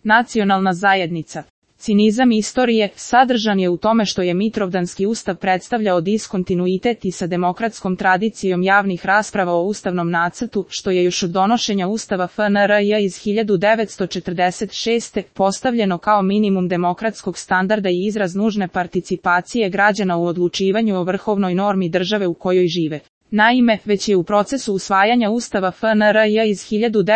Nacionalna zajednica. Cinizam istorije sadržan je u tome što je Mitrovdanski ustav predstavljao diskontinuitet i sa demokratskom tradicijom javnih rasprava o ustavnom nacrtu, što je još od donošenja Ustava FNRJ iz 1946. postavljeno kao minimum demokratskog standarda i izraz nužne participacije građana u odlučivanju o vrhovnoj normi države u kojoj žive. Naime, već je u procesu usvajanja Ustava FNRJ iz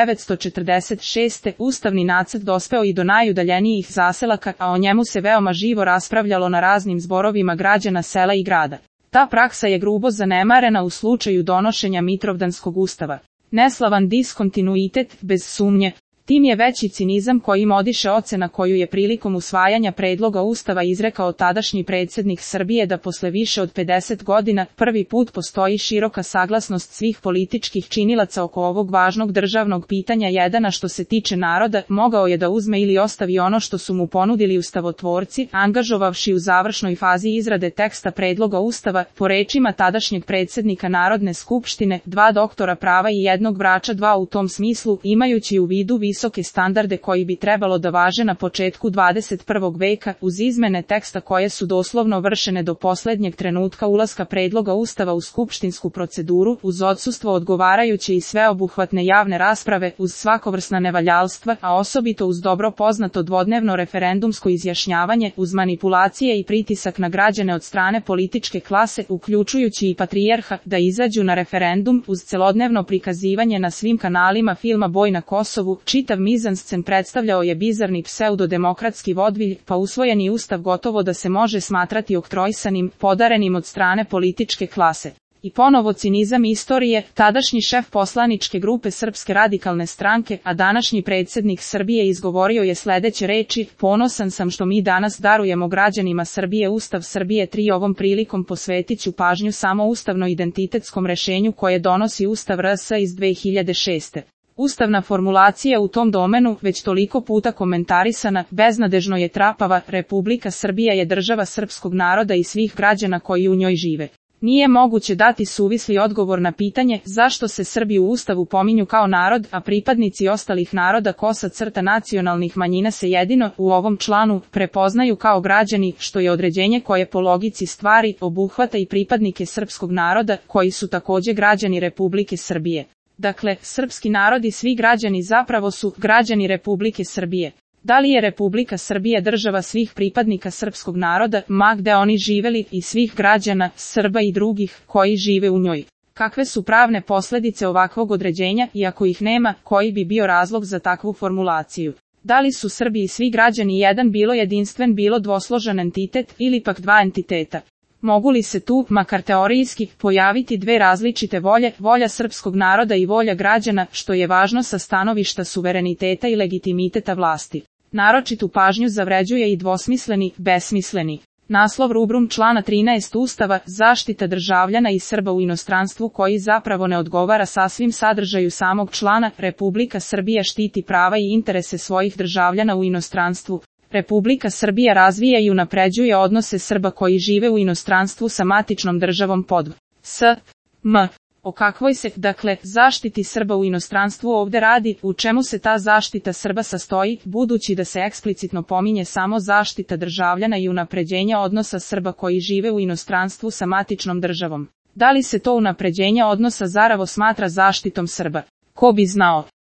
1946. ustavni nacrt dospeo i do najudaljenijih zaselaka, a o njemu se veoma živo raspravljalo na raznim zborovima građana sela i grada. Ta praksa je grubo zanemarena u slučaju donošenja Mitrovdanskog ustava. Neslavan diskontinuitet, bez sumnje. Tim je veći cinizam kojim odiše ocena koju je prilikom usvajanja predloga ustava izrekao tadašnji predsjednik Srbije da posle više od 50 godina prvi put postoji široka saglasnost svih političkih činilaca oko ovog važnog državnog pitanja. Jedan, što se tiče naroda, mogao je da uzme ili ostavi ono što su mu ponudili ustavotvorci, angažovavši u završnoj fazi izrade teksta predloga ustava, po rečima tadašnjeg predsjednika Narodne skupštine, 2 doktora prava i 1 vrača 2 u tom smislu, imajući u vidu visoke standarde koji bi trebalo da važe na početku 21. veka, uz izmene teksta koje su doslovno vršene do poslednjeg trenutka ulaska predloga ustava u skupštinsku proceduru, uz odsustvo odgovarajuće i sveobuhvatne javne rasprave, uz svakovrsna nevaljalstva, a osobito uz dobro poznato dvodnevno referendumsko izjašnjavanje, uz manipulacije i pritisak na građane od strane političke klase, uključujući i patrijarha, da izađu na referendum, uz celodnevno prikazivanje na svim kanalima filma Boj na Kosovu. Čitav mizanscen predstavljao je bizarni pseudodemokratski vodvilj, pa usvojeni ustav gotovo da se može smatrati oktroisanim, podarenim od strane političke klase. I ponovo cinizam istorije, tadašnji šef poslaničke grupe Srpske radikalne stranke, a današnji predsjednik Srbije izgovorio je sledeće reči: ponosan sam što mi danas darujemo građanima Srbije Ustav Srbije 3. Ovom prilikom posvetiću pažnju samo ustavno-identitetskom rešenju koje donosi Ustav RS iz 2006. Ustavna formulacija u tom domenu, već toliko puta komentarisana, beznadežno je trapava. Republika Srbija je država srpskog naroda i svih građana koji u njoj žive. Nije moguće dati suvisli odgovor na pitanje zašto se Srbi u Ustavu pominju kao narod, a pripadnici ostalih naroda nacionalnih manjina se jedino u ovom članu prepoznaju kao građani, što je određenje koje po logici stvari obuhvata i pripadnike srpskog naroda, koji su takođe građani Republike Srbije. Dakle, srpski narod i svi građani zapravo su građani Republike Srbije. Da li je Republika Srbija država svih pripadnika srpskog naroda, ma gde oni živeli, i svih građana, Srba i drugih, koji žive u njoj? Kakve su pravne posledice ovakvog određenja, i ako ih nema, koji bi bio razlog za takvu formulaciju? Da li su Srbi i svi građani jedan bilo jedinstven bilo dvosložan entitet, ili pak dva entiteta? Mogu li se tu, makar teorijski, pojaviti dve različite volje, volja srpskog naroda i volja građana, što je važno sa stanovišta suvereniteta i legitimiteta vlasti? Naročitu pažnju zavređuje i dvosmisleni, besmisleni naslov rubrum člana 13 Ustava, zaštita državljana i Srba u inostranstvu, koji zapravo ne odgovara sasvim sadržaju samog člana. Republika Srbija štiti prava i interese svojih državljana u inostranstvu. Republika Srbija razvija i unapređuje odnose Srba koji žive u inostranstvu sa matičnom državom pod S.M. O kakvoj se, dakle, zaštiti Srba u inostranstvu ovde radi, u čemu se ta zaštita Srba sastoji, budući da se eksplicitno pominje samo zaštita državljana i unapređenja odnosa Srba koji žive u inostranstvu sa matičnom državom? Da li se to unapređenje odnosa zaravo smatra zaštitom Srba? Ko bi znao?